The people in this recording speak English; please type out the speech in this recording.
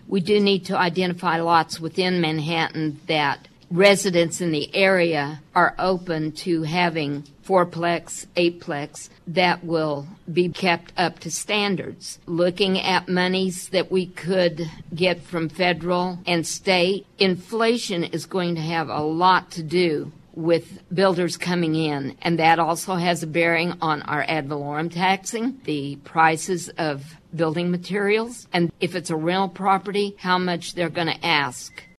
we do need to identify lots within Manhattan that residents in the area are open to having fourplex, eightplex that will be kept up to standards. Looking at monies that we could get from federal and state, inflation is going to have a lot to do with builders coming in, and that also has a bearing on our ad valorem taxing, the prices of building materials, and if it's a rental property, how much they're going to ask